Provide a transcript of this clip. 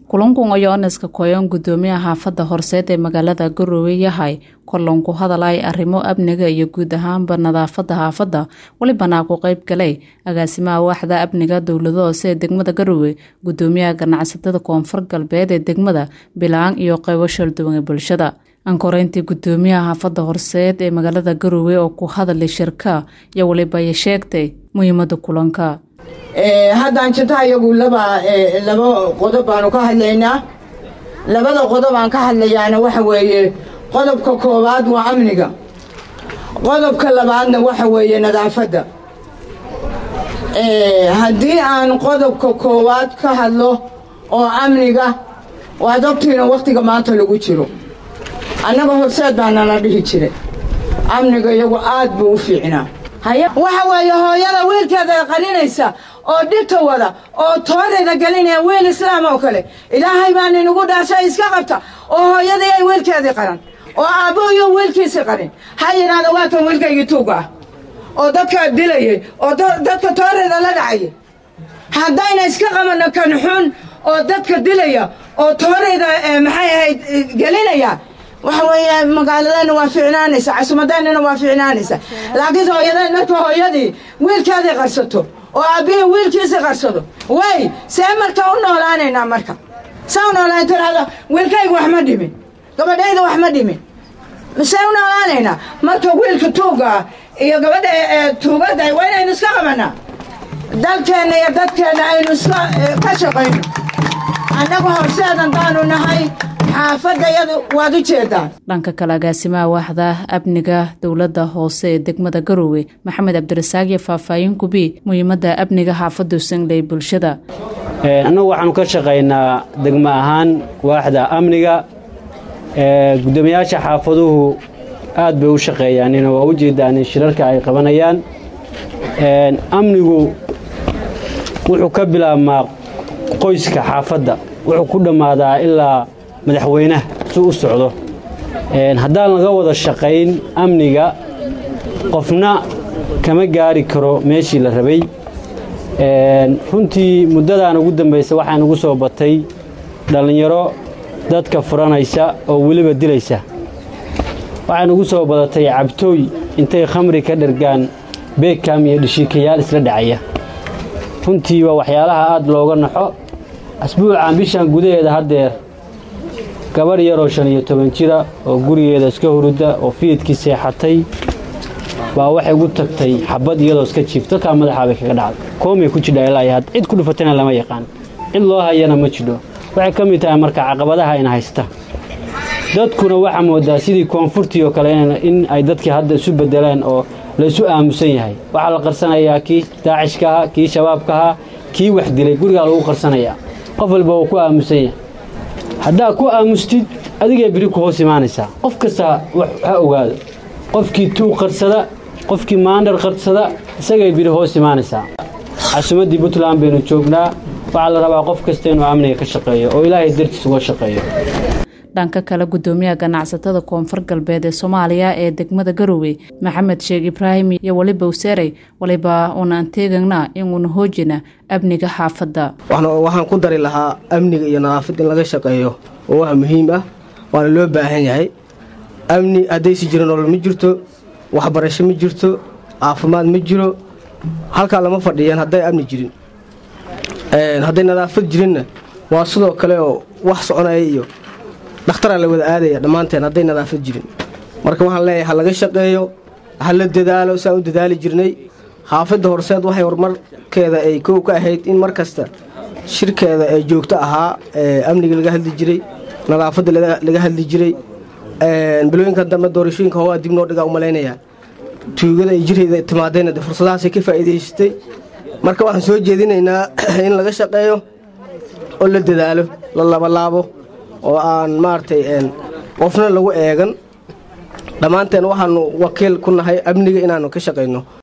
kulanku ayoonaska koyon gudoomiyaha xaafada horseed ee magaalada Garowe yahay kulanku hadalay arrimo amniga iyo guud ahaanba nadaafada xaafada walibana ku qayb galay agaasimaha waaxda amniga dawladda hoose ee degmada Garowe gudoomiyaha ganacsatada koonfur galbeed ee degmada Bilaan iyo qaybo shirduwan ee bulshada ankoreyntii gudoomiyaha xaafada horseed ee magaalada Garowe oo ku hadalay shirka iyo waliba ay sheegtay muhiimada kulanka haddaan jinta iyagu laba qodob aanu ka hadlaynaa labada qodob aan ka hadlayaana waxa weeye qodobka koowaad waa amniga qodobka labaadna waxa weeye nadaafadda haddii aan qodobka koowaad ka hadlo oo amniga waa ogtiina waqtiga maanta lagu jiro annaga horseed baa nala dhihi jiray amniga iyagu aad buu u fiicnaa waxa weeye hooyada wiilkeeda qaninaysa oo dhibta wada oo tooreeda galinaya wiil islaam oo kale ilaahay baan inagu dhaashay iska qabta oo hooyadii ay wiilkeedii qaran oo aabbuhu wiilkiisii qarin ha yidhaahda waa tan wiilkaygii tuuga ah oo dadka dilayay oo dadka tooreeda la dhacayay haddayna iska qabanno kan xun oo dadka dilaya oo tooreeda maxay ahayd gelinaya waxa weeye magaaladana waa fiicnaanaysa casuumadana waa fiicnaanaysa laakiin hooyada marka hooyadii wiilkeedii qarsato oo aabbihi wiilkiisii qarsado way see marka u noolaanaynaa marka saa u noolaan tiraahdo wiilkayga wax ma dhimin gabadhayda wax ma dhimin see u noolaanaynaa marka wiilka tuuga iyo gabadha tuugada waa inaynu iska qabanaa dalkeenna iyo dadkeenna aynu iska ka shaqayno annagu horseedan daanu nahay xaafadayadu waad u jeedaan dhanka kale agaasimaha waaxda amniga dawladda hoose ee degmada Garowe Maxamed Cabdirasaaq iyo faahfaahin ku bi muhiimada amniga xaafadu sanglay bulshada annagu waxaanu ka shaqaynaa degmo ahaan waaxda amniga gudoomiyaasha xaafaduhu aad bay u shaqeeyaan inay u jeedaan shirarka ay qabanayaan amnigu wuxuu ka bilaabmaa qoyska xaafadda wuxuu ku dhamaadaa ilaa madaxweynaha si u socdo haddaan laga wada shaqayn amniga qofna kama gaari karo meeshii la rabay runtii muddadaan ugu dambaysa waxaan ugu soo batay dhallinyaro dadka furanaysa oo weliba dilaysa waxaan ugu soo badatay cabtooy intay khamri ka dhergaan beekam iyo dhishiikayaal isla dhacaya runtii waa waxyaalaha aad looga naxo asbuucan bishan gudaheeda haddeer gabar yaroo 15 jira oo gurigeeda iska hurda oo fiidkii seexatay baa waxay ugu tagtay xabad iyadoo iska jiifta ka madaxa bay kaga dhacday koomay ku jidhay ilaa had cid ku dhufatana lama yaqaan cid loo hayana ma jiro waxay ka mid tahay marka caqabadaha in haysta dadkuna waxa moodaa sidii koonfurtii oo kale in ay dadkii hadda isu bedelaan oo la isu aamusan yahay waxa la qarsanayaa kii daacishka kii shabaabka kii wax dilay guriga lagu qarsanayaa qof walba uu ku aamusan yahay haddaa ku aamustid adigay biri ku hoos imaanaysaa qof kasta ha ogaado qofkii tuu qarsada qofkii maandar qarsada isagay biri hoos imaanaysaa casuumadii Puntland baynu joognaa waxaa la rabaa qof kasta inuu amniga ka shaqeeyo oo ilaahay dartiis uga shaqeeyo dhanka kale gudoomiyaha ganacsatada koonfur galbeed ee Soomaaliya ee degmada Garowe Maxamed Sheekh Ibraahim iyo waliba Useeray waliba una anteegna inuu hoojina amniga xaafada waxaan ku dari lahaa amniga iyo nadaafadda in laga shaqeeyo oo wax muhiim ah waana loo baahan yahay amni adaysi jiran oo ma jirto waxbarasho ma jirto caafimaad ma jiro halka lama fadhiyaan haday amni jirin haday nadaafad jirinna waa sidoo kale oo wax soconaya iyo dhakhtar la wada aadaya dhamaanteen haday nadaafad jirin marka waxaan leeyahay laga shaqeeyo hal dadaalo saan u dadaali jirnay xaafadda horseed waxay horumarkeeda ay koow ka ahayd in markasta shirkeeda ay joogto ahaa amniga laga hadli jiray nadaafadda laga hadli jiray bilooyinka dambe doorashooyinka hawaa dib noo dhigaa u malaynaya tuugada ay jirayda timaadeen fursadahaas ka faa'iideystay marka waxaan soo jeedinaynaa in laga shaqeeyo oo la dadaalo la laabo oo aan maartay qofna lagu eegan dhamaanteen waxaanu wakiil ku nahay amniga inaanu ka shaqeyno